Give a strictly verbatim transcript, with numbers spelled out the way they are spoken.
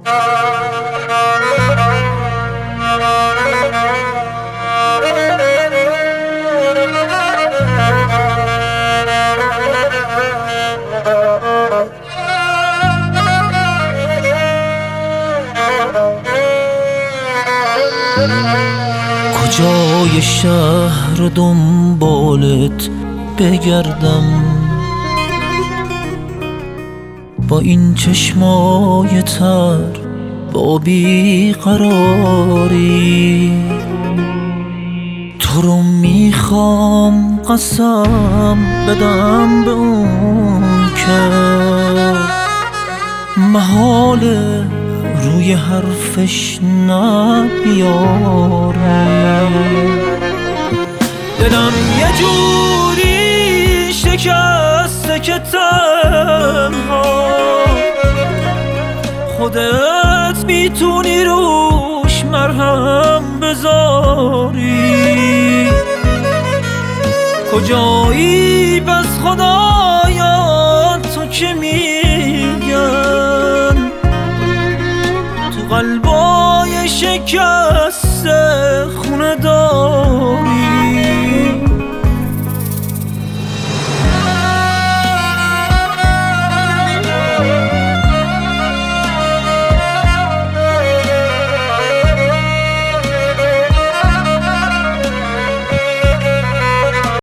کجای شهر دنبالت بگردم با این چشمای تر، با بیقراری. تو رو میخوام قسم بدم به اون که محاله روی حرفش نبیاره. دلم یه جوری شکسته که تنها خودت میتونی روش مرهم بذاری. کجایی بس خدایا تو که میگن تو قلبای شکسته خونه داری.